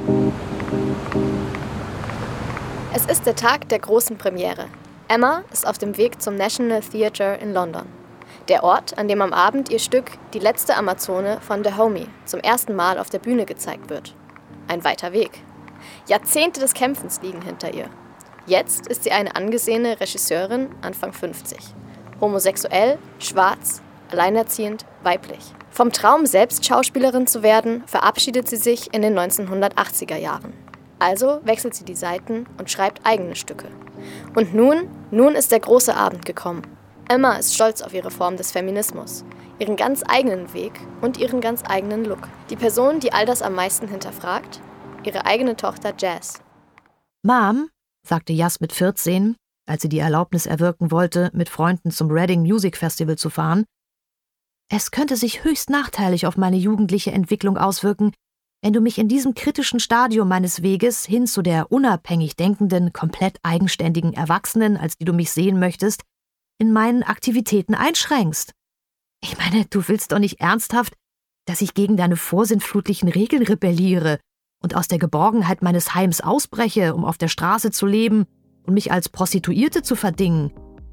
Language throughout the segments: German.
Es ist der Tag der großen Premiere. Emma ist auf dem Weg zum National Theatre in London. Der Ort, an dem am Abend ihr Stück Die letzte Amazone von Dahomey zum ersten Mal auf der Bühne gezeigt wird. Ein weiter Weg. Jahrzehnte des Kämpfens liegen hinter ihr. Jetzt ist sie eine angesehene Regisseurin, Anfang 50. Homosexuell, schwarz, alleinerziehend, weiblich. Vom Traum, selbst Schauspielerin zu werden, verabschiedet sie sich in den 1980er Jahren. Also wechselt sie die Seiten und schreibt eigene Stücke. Und nun ist der große Abend gekommen. Emma ist stolz auf ihre Form des Feminismus, ihren ganz eigenen Weg und ihren ganz eigenen Look. Die Person, die all das am meisten hinterfragt, ihre eigene Tochter Jazz. Mom, sagte Jas mit 14, als sie die Erlaubnis erwirken wollte, mit Freunden zum Reading Music Festival zu fahren, es könnte sich höchst nachteilig auf meine jugendliche Entwicklung auswirken, wenn du mich in diesem kritischen Stadium meines Weges hin zu der unabhängig denkenden, komplett eigenständigen Erwachsenen, als die du mich sehen möchtest, in meinen Aktivitäten einschränkst. Ich meine, du willst doch nicht ernsthaft, dass ich gegen deine vorsinnflutlichen Regeln rebelliere und aus der Geborgenheit meines Heims ausbreche, um auf der Straße zu leben und mich als Prostituierte zu verdingen.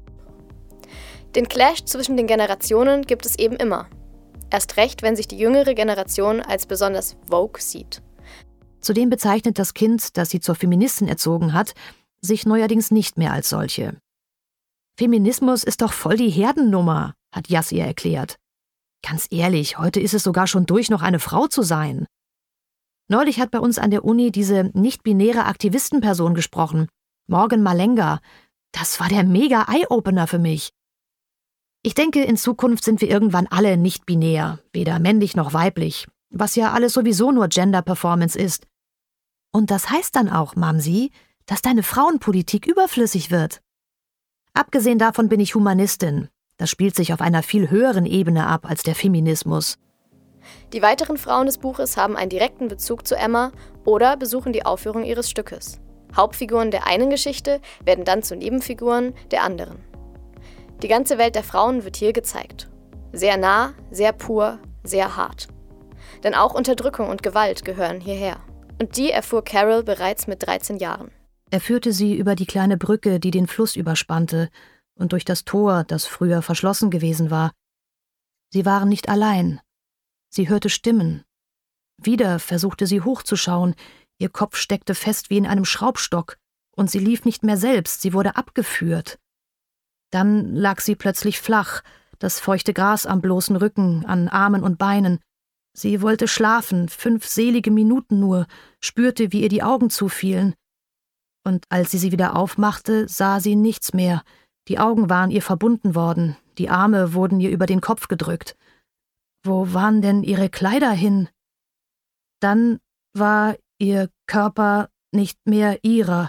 Den Clash zwischen den Generationen gibt es eben immer. Erst recht, wenn sich die jüngere Generation als besonders woke sieht. Zudem bezeichnet das Kind, das sie zur Feministin erzogen hat, sich neuerdings nicht mehr als solche. Feminismus ist doch voll die Herdennummer, hat Jas ihr erklärt. Ganz ehrlich, heute ist es sogar schon durch, noch eine Frau zu sein. Neulich hat bei uns an der Uni diese nicht-binäre Aktivistenperson gesprochen, Morgan Malenga. Das war der mega Eye-Opener für mich. Ich denke, in Zukunft sind wir irgendwann alle nicht binär, weder männlich noch weiblich, was ja alles sowieso nur Gender-Performance ist. Und das heißt dann auch, Mamsi, dass deine Frauenpolitik überflüssig wird. Abgesehen davon bin ich Humanistin. Das spielt sich auf einer viel höheren Ebene ab als der Feminismus. Die weiteren Frauen des Buches haben einen direkten Bezug zu Emma oder besuchen die Aufführung ihres Stückes. Hauptfiguren der einen Geschichte werden dann zu Nebenfiguren der anderen. Die ganze Welt der Frauen wird hier gezeigt. Sehr nah, sehr pur, sehr hart. Denn auch Unterdrückung und Gewalt gehören hierher. Und die erfuhr Carol bereits mit 13 Jahren. Er führte sie über die kleine Brücke, die den Fluss überspannte, und durch das Tor, das früher verschlossen gewesen war. Sie waren nicht allein. Sie hörte Stimmen. Wieder versuchte sie hochzuschauen. Ihr Kopf steckte fest wie in einem Schraubstock, und sie lief nicht mehr selbst, sie wurde abgeführt. Dann lag sie plötzlich flach, das feuchte Gras am bloßen Rücken, an Armen und Beinen. Sie wollte schlafen, 5 selige Minuten nur, spürte, wie ihr die Augen zufielen. Und als sie wieder aufmachte, sah sie nichts mehr. Die Augen waren ihr verbunden worden, die Arme wurden ihr über den Kopf gedrückt. Wo waren denn ihre Kleider hin? Dann war ihr Körper nicht mehr ihrer.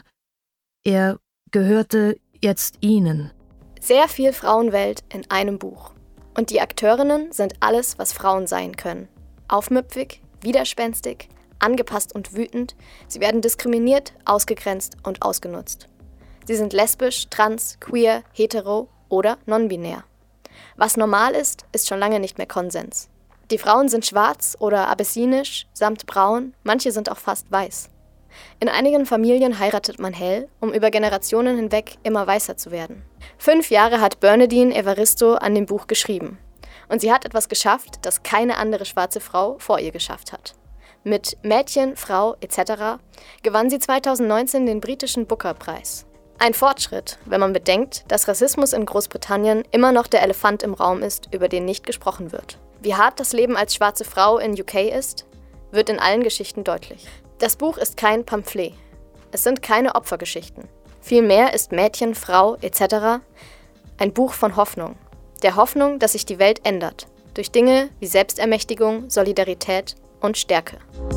Er gehörte jetzt ihnen. Sehr viel Frauenwelt in einem Buch. Und die Akteurinnen sind alles, was Frauen sein können. Aufmüpfig, widerspenstig, angepasst und wütend. Sie werden diskriminiert, ausgegrenzt und ausgenutzt. Sie sind lesbisch, trans, queer, hetero oder non-binär. Was normal ist, ist schon lange nicht mehr Konsens. Die Frauen sind schwarz oder abessinisch, samt braun, manche sind auch fast weiß. In einigen Familien heiratet man hell, um über Generationen hinweg immer weißer zu werden. 5 Jahre hat Bernadine Evaristo an dem Buch geschrieben. Und sie hat etwas geschafft, das keine andere schwarze Frau vor ihr geschafft hat. Mit Mädchen, Frau etc. gewann sie 2019 den britischen Booker-Preis. Ein Fortschritt, wenn man bedenkt, dass Rassismus in Großbritannien immer noch der Elefant im Raum ist, über den nicht gesprochen wird. Wie hart das Leben als schwarze Frau in UK ist, wird in allen Geschichten deutlich. Das Buch ist kein Pamphlet. Es sind keine Opfergeschichten. Vielmehr ist Mädchen, Frau etc. ein Buch von Hoffnung. Der Hoffnung, dass sich die Welt ändert. Durch Dinge wie Selbstermächtigung, Solidarität und Stärke.